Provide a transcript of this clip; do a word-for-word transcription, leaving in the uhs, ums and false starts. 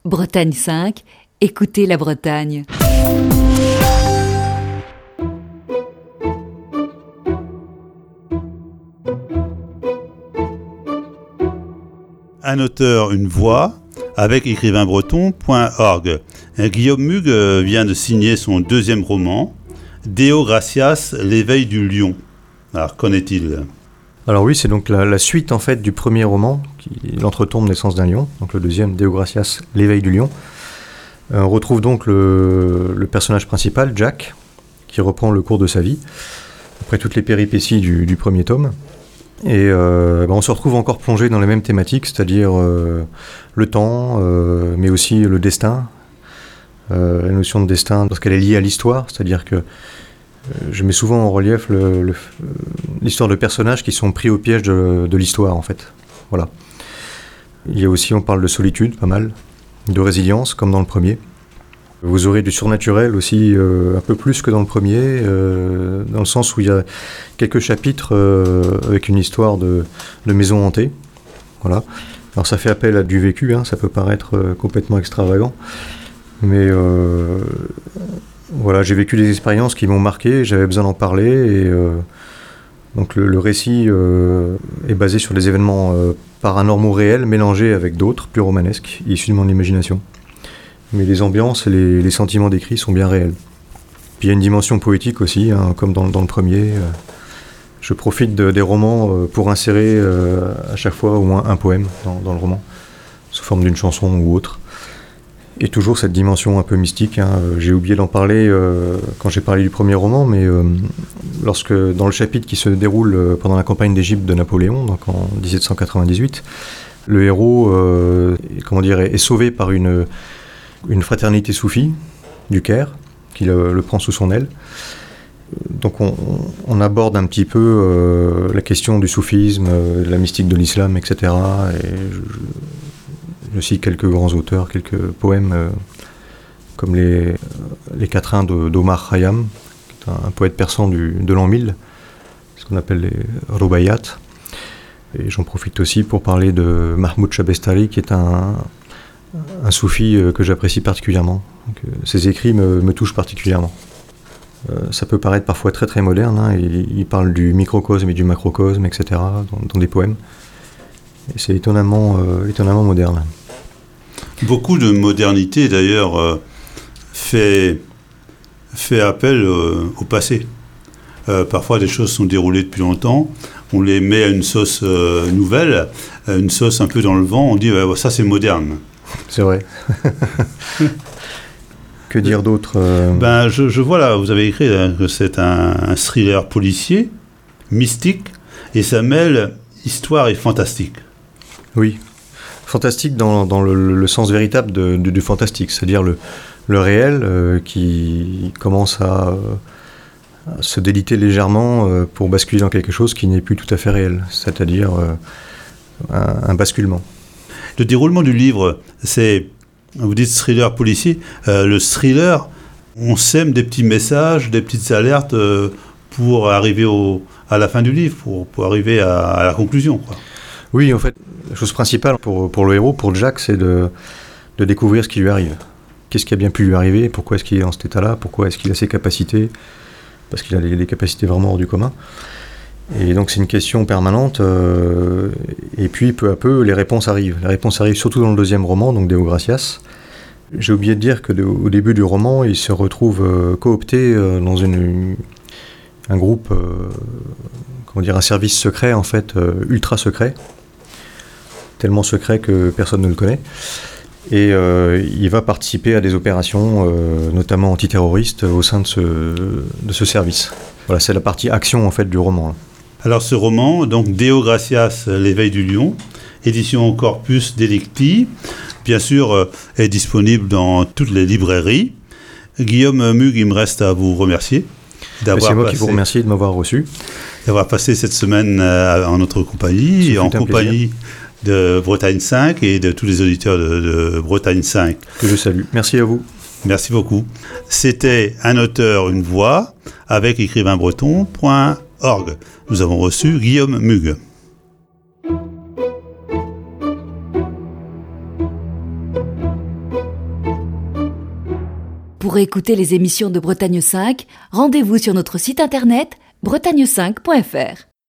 Bretagne cinq, écoutez la Bretagne. Un auteur, une voix, avec écrivain breton point org. Guillaume Mugue vient de signer son deuxième roman, Deo Gracias, l'éveil du lion. Alors, qu'en est-il ? Alors oui, c'est donc la, la suite en fait du premier roman, qui l'Entretombe, naissance d'un lion, donc le deuxième, Deo Gracias, l'éveil du lion. Euh, on retrouve donc le, le personnage principal, Jack, qui reprend le cours de sa vie, après toutes les péripéties du, du premier tome. Et euh, ben on se retrouve encore plongé dans les mêmes thématiques, c'est-à-dire euh, le temps, euh, mais aussi le destin, euh, la notion de destin lorsqu'elle est liée à l'histoire, c'est-à-dire que euh, je mets souvent en relief le, le, l'histoire de personnages qui sont pris au piège de, de l'histoire, en fait. Voilà. Il y a aussi, on parle de solitude, pas mal, de résilience, comme dans le premier. Vous aurez du surnaturel aussi, euh, un peu plus que dans le premier, euh, dans le sens où il y a quelques chapitres euh, avec une histoire de, de maison hantée. Voilà. Alors ça fait appel à du vécu, hein, ça peut paraître euh, complètement extravagant, mais euh, voilà, j'ai vécu des expériences qui m'ont marqué, j'avais besoin d'en parler, et euh, donc le, le récit euh, est basé sur des événements euh, paranormaux réels mélangés avec d'autres, plus romanesques, issus de mon imagination. Mais les ambiances et les, les sentiments décrits sont bien réels. Puis il y a une dimension poétique aussi, hein, comme dans, dans le premier. Euh, je profite de, des romans euh, pour insérer euh, à chaque fois au moins un poème dans, dans le roman, sous forme d'une chanson ou autre. Et toujours cette dimension un peu mystique. Hein. J'ai oublié d'en parler euh, quand j'ai parlé du premier roman, mais euh, lorsque dans le chapitre qui se déroule pendant la campagne d'Égypte de Napoléon, donc en dix-sept cent quatre-vingt-dix-huit, le héros euh, comment dire, est sauvé par une... une fraternité soufie du Caire, qui le, le prend sous son aile. Donc on, on aborde un petit peu euh, la question du soufisme, euh, la mystique de l'islam, et cetera. Et je, je cite quelques grands auteurs, quelques poèmes, euh, comme les, les quatrains de, d'Omar Khayyam, qui est un, un poète persan du, de l'an mille, ce qu'on appelle les rubaiyat. Et j'en profite aussi pour parler de Mahmoud Shabestari, qui est un... un soufi que j'apprécie particulièrement. Donc, ses écrits me, me touchent particulièrement. Euh, ça peut paraître parfois très très moderne, hein, il, il parle du microcosme et du macrocosme, et cetera, dans, dans des poèmes. Et c'est étonnamment, euh, étonnamment moderne. Beaucoup de modernité, d'ailleurs, euh, fait, fait appel euh, au passé. Euh, parfois, des choses sont déroulées depuis longtemps. On les met à une sauce euh, nouvelle, à une sauce un peu dans le vent. On dit, ouais, ça c'est moderne. C'est vrai. Que dire d'autre euh... ben, je, je vois là, vous avez écrit hein, que c'est un, un thriller policier, mystique, et ça mêle histoire et fantastique. Oui, fantastique dans, dans le, le sens véritable de, de, du fantastique, c'est-à-dire le, le réel euh, qui commence à, à se déliter légèrement euh, pour basculer dans quelque chose qui n'est plus tout à fait réel, c'est-à-dire euh, un, un basculement. Le déroulement du livre, c'est, vous dites thriller policier, euh, le thriller, on sème des petits messages, des petites alertes euh, pour arriver au, à la fin du livre, pour, pour arriver à, à la conclusion, quoi. Oui, en fait, la chose principale pour, pour le héros, pour Jack, c'est de, de découvrir ce qui lui arrive. Qu'est-ce qui a bien pu lui arriver, pourquoi est-ce qu'il est dans cet état-là, pourquoi est-ce qu'il a ses capacités, parce qu'il a des, des capacités vraiment hors du commun. Et donc c'est une question permanente, euh, et puis peu à peu les réponses arrivent. Les réponses arrivent surtout dans le deuxième roman, donc Deo Gracias. J'ai oublié de dire que de, au début du roman, il se retrouve euh, coopté euh, dans une, une, un groupe, euh, comment dire, un service secret en fait, euh, ultra secret, tellement secret que personne ne le connaît. Et euh, il va participer à des opérations, euh, notamment antiterroristes, au sein de ce, de ce service. Voilà, c'est la partie action en fait du roman. Là. Alors ce roman, donc Deo Gracias, l'éveil du lion, édition Corpus Delicti, bien sûr euh, est disponible dans toutes les librairies. Guillaume Mugue, il me reste à vous remercier d'avoir C'est moi passé, qui vous remercie de m'avoir reçu. D'avoir passé cette semaine euh, en notre compagnie, et en compagnie plaisir. de Bretagne cinq et de tous les auditeurs de, de Bretagne cinq. Que je salue. Merci à vous. Merci beaucoup. C'était un auteur, une voix, avec écrivain breton point org. Nous avons reçu Guillaume Mugue. Pour écouter les émissions de Bretagne cinq, rendez-vous sur notre site internet bretagne cinq point f r.